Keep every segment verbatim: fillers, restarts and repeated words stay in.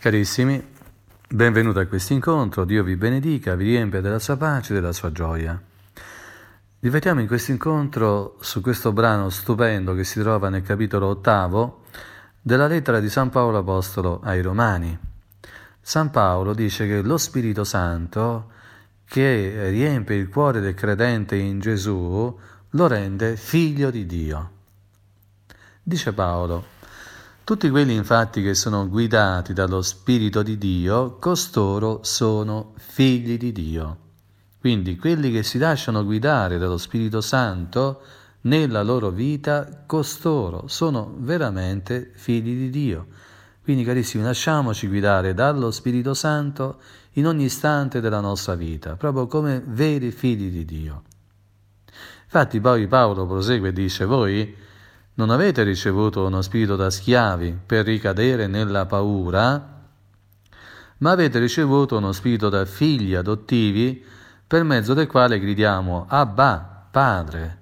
Carissimi, benvenuti a questo incontro. Dio vi benedica, vi riempia della sua pace e della sua gioia. Riflettiamo in questo incontro su questo brano stupendo che si trova nel capitolo ottavo della lettera di San Paolo Apostolo ai Romani. San Paolo dice che lo Spirito Santo, che riempie il cuore del credente in Gesù, lo rende figlio di Dio. Dice Paolo: tutti quelli infatti che sono guidati dallo Spirito di Dio, costoro sono figli di Dio. Quindi quelli che si lasciano guidare dallo Spirito Santo nella loro vita, costoro sono veramente figli di Dio. Quindi carissimi, lasciamoci guidare dallo Spirito Santo in ogni istante della nostra vita, proprio come veri figli di Dio. Infatti poi Paolo prosegue e dice: voi non avete ricevuto uno spirito da schiavi per ricadere nella paura, ma avete ricevuto uno spirito da figli adottivi, per mezzo del quale gridiamo Abba, Padre.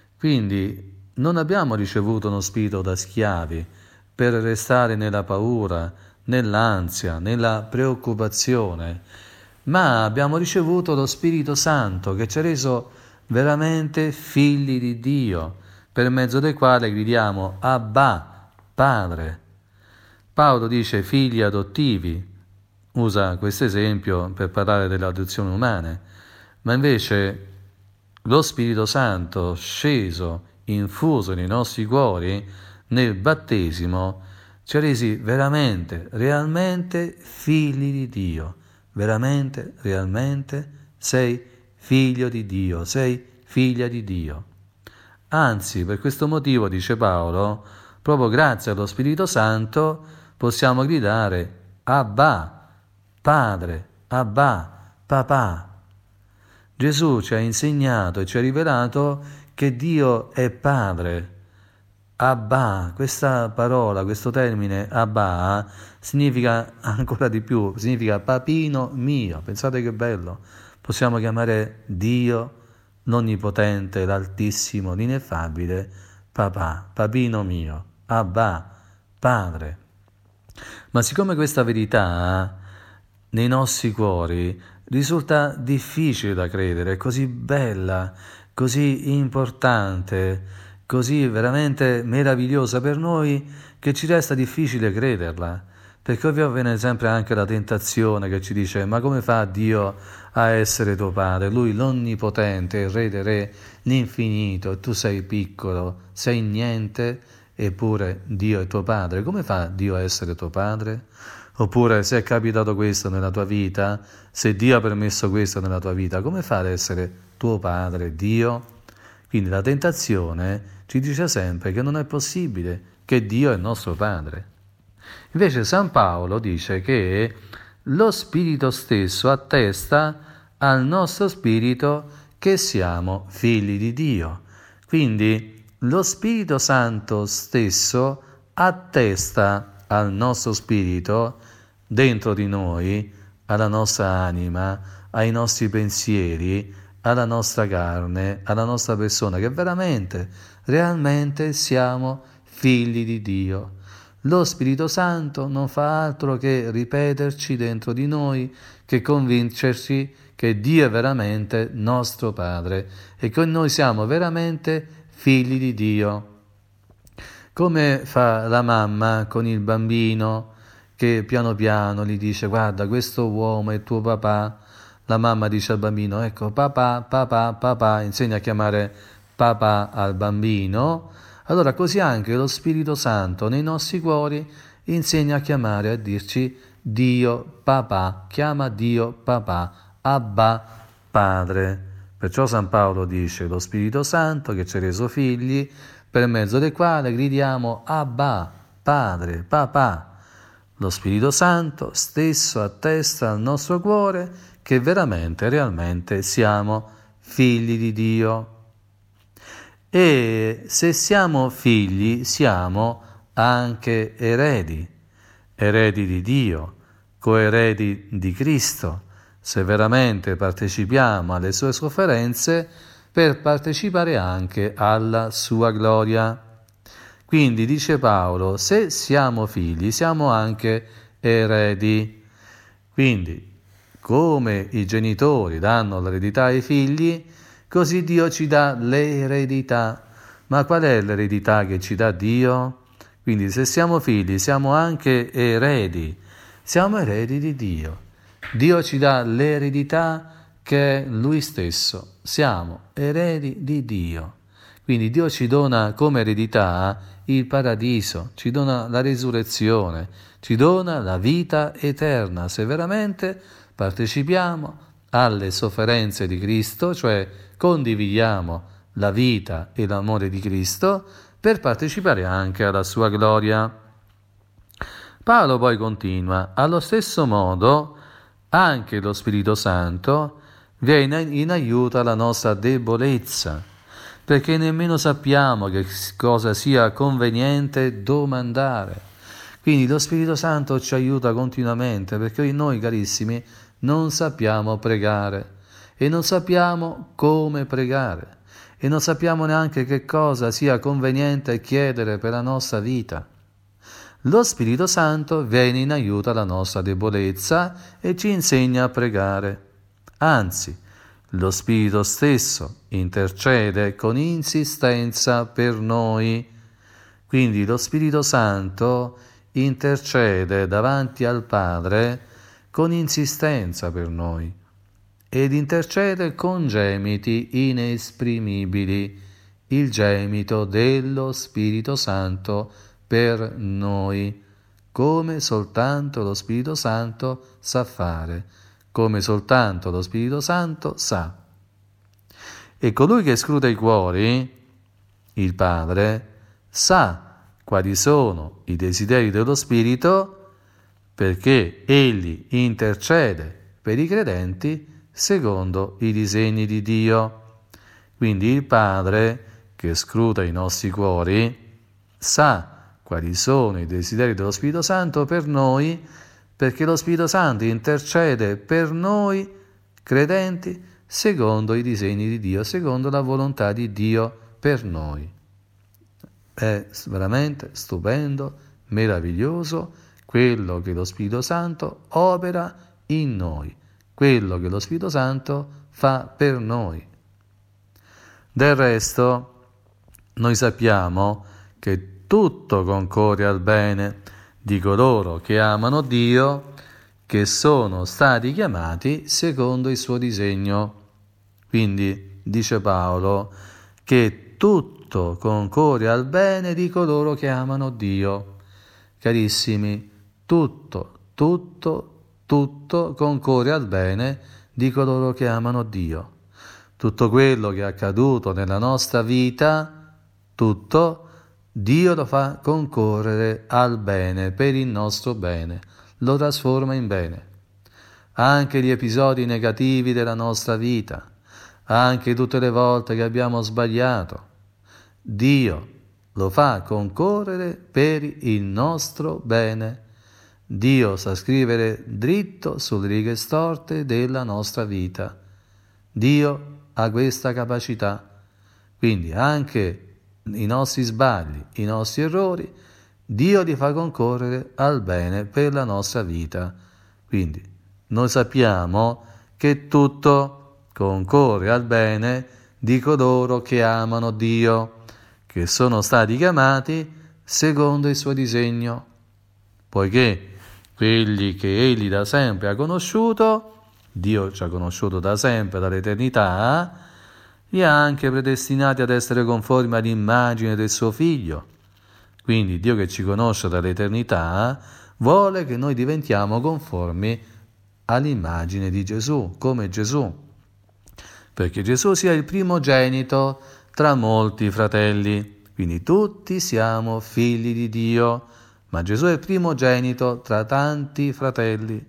Quindi non abbiamo ricevuto uno spirito da schiavi per restare nella paura, nell'ansia, nella preoccupazione, ma abbiamo ricevuto lo Spirito Santo che ci ha reso veramente figli di Dio, per mezzo del quale gridiamo Abba, Padre. Paolo dice figli adottivi, usa questo esempio per parlare delle adozioni umane, ma invece lo Spirito Santo sceso, infuso nei nostri cuori nel battesimo, ci ha resi veramente, realmente figli di Dio. Veramente, realmente sei figlio di Dio, sei figlia di Dio. Anzi, per questo motivo, dice Paolo, proprio grazie allo Spirito Santo possiamo gridare Abba, Padre, Abba, Papà. Gesù ci ha insegnato e ci ha rivelato che Dio è Padre. Abba, questa parola, questo termine Abba significa ancora di più, significa papino mio. Pensate che bello, possiamo chiamare Dio l'Onnipotente, l'Altissimo, l'Ineffabile, papà, papino mio, Abba, Padre. Ma siccome questa verità nei nostri cuori risulta difficile da credere, così bella, così importante, così veramente meravigliosa per noi, che ci resta difficile crederla, perché ovvio viene sempre anche la tentazione che ci dice: ma come fa Dio a essere tuo padre? Lui l'Onnipotente, il Re dei Re, l'infinito, e tu sei piccolo, sei niente, eppure Dio è tuo padre. Come fa Dio a essere tuo padre? Oppure, se è capitato questo nella tua vita, se Dio ha permesso questo nella tua vita, come fa ad essere tuo padre, Dio? Quindi la tentazione ci dice sempre che non è possibile, che Dio è il nostro padre. Invece San Paolo dice che lo Spirito stesso attesta al nostro spirito che siamo figli di Dio. Quindi lo Spirito Santo stesso attesta al nostro spirito, dentro di noi, alla nostra anima, ai nostri pensieri, alla nostra carne, alla nostra persona, che veramente, realmente siamo figli di Dio. Lo Spirito Santo non fa altro che ripeterci dentro di noi, che convincerci che Dio è veramente nostro Padre e che noi siamo veramente figli di Dio. Come fa la mamma con il bambino che piano piano gli dice: guarda, questo uomo è tuo papà. La mamma dice al bambino: ecco, papà, papà, papà, insegna a chiamare papà al bambino. Allora così anche lo Spirito Santo nei nostri cuori insegna a chiamare, a dirci Dio papà, chiama Dio papà, Abba, Padre. Perciò San Paolo dice: lo Spirito Santo che ci ha reso figli, per mezzo del quale gridiamo Abba, Padre, papà. Lo Spirito Santo stesso attesta al nostro cuore che veramente, realmente siamo figli di Dio. E se siamo figli, siamo anche eredi, eredi di Dio, coeredi di Cristo, se veramente partecipiamo alle sue sofferenze per partecipare anche alla sua gloria. Quindi dice Paolo, se siamo figli, siamo anche eredi. Quindi, come i genitori danno l'eredità ai figli, così Dio ci dà l'eredità. Ma qual è l'eredità che ci dà Dio? Quindi se siamo figli siamo anche eredi, siamo eredi di Dio. Dio ci dà l'eredità che è Lui stesso, siamo eredi di Dio. Quindi Dio ci dona come eredità il paradiso, ci dona la risurrezione, ci dona la vita eterna, se veramente partecipiamo alle sofferenze di Cristo, cioè condividiamo la vita e l'amore di Cristo per partecipare anche alla sua gloria. Paolo poi continua: allo stesso modo anche lo Spirito Santo viene in aiuto alla nostra debolezza, perché nemmeno sappiamo che cosa sia conveniente domandare. Quindi lo Spirito Santo ci aiuta continuamente, perché noi, carissimi, non sappiamo pregare e non sappiamo come pregare e non sappiamo neanche che cosa sia conveniente chiedere per la nostra vita. Lo Spirito Santo viene in aiuto alla nostra debolezza e ci insegna a pregare. Anzi, lo Spirito stesso intercede con insistenza per noi. Quindi lo Spirito Santo intercede davanti al Padre con insistenza per noi ed intercede con gemiti inesprimibili, il gemito dello Spirito Santo per noi, come soltanto lo Spirito Santo sa fare, come soltanto lo Spirito Santo sa. E colui che scruta i cuori, il Padre, sa quali sono i desideri dello Spirito, perché egli intercede per i credenti secondo i disegni di Dio. Quindi il Padre, che scruta i nostri cuori, sa quali sono i desideri dello Spirito Santo per noi, perché lo Spirito Santo intercede per noi, credenti, secondo i disegni di Dio, secondo la volontà di Dio per noi. È veramente stupendo, meraviglioso quello che lo Spirito Santo opera in noi, quello che lo Spirito Santo fa per noi. Del resto, noi sappiamo che tutto concorre al bene di coloro che amano Dio, che sono stati chiamati secondo il suo disegno. Quindi dice Paolo che tutto concorre al bene di coloro che amano Dio. Carissimi, tutto, tutto, tutto concorre al bene di coloro che amano Dio. Tutto quello che è accaduto nella nostra vita, tutto, Dio lo fa concorrere al bene, per il nostro bene, lo trasforma in bene. Anche gli episodi negativi della nostra vita, anche tutte le volte che abbiamo sbagliato, Dio lo fa concorrere per il nostro bene. Dio sa scrivere dritto sulle righe storte della nostra vita. Dio ha questa capacità. Quindi anche i nostri sbagli, i nostri errori, Dio li fa concorrere al bene per la nostra vita. Quindi noi sappiamo che tutto concorre al bene di coloro che amano Dio, che sono stati chiamati secondo il suo disegno, poiché quelli che egli da sempre ha conosciuto, Dio ci ha conosciuto da sempre, dall'eternità, li ha anche predestinati ad essere conformi all'immagine del suo Figlio. Quindi Dio, che ci conosce dall'eternità, vuole che noi diventiamo conformi all'immagine di Gesù, come Gesù, perché Gesù sia il primogenito tra molti fratelli. Quindi tutti siamo figli di Dio, ma Gesù è il primogenito tra tanti fratelli.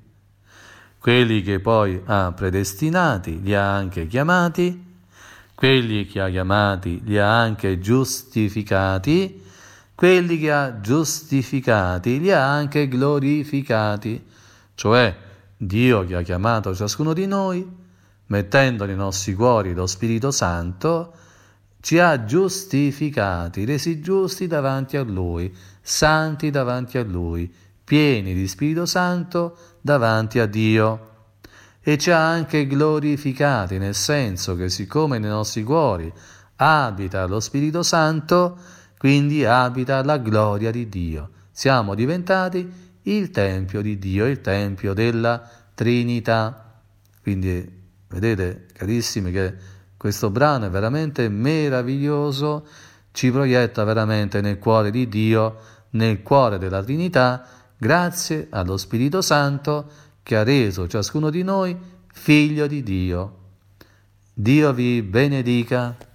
Quelli che poi ha predestinati li ha anche chiamati, quelli che ha chiamati li ha anche giustificati, quelli che ha giustificati li ha anche glorificati. Cioè Dio, che ha chiamato ciascuno di noi, mettendo nei nostri cuori lo Spirito Santo, ci ha giustificati, resi giusti davanti a Lui, santi davanti a Lui, pieni di Spirito Santo davanti a Dio. E ci ha anche glorificati, nel senso che siccome nei nostri cuori abita lo Spirito Santo, quindi abita la gloria di Dio. Siamo diventati il Tempio di Dio, il Tempio della Trinità. Quindi vedete, carissimi, che questo brano è veramente meraviglioso, ci proietta veramente nel cuore di Dio, nel cuore della Trinità, grazie allo Spirito Santo che ha reso ciascuno di noi figlio di Dio. Dio vi benedica.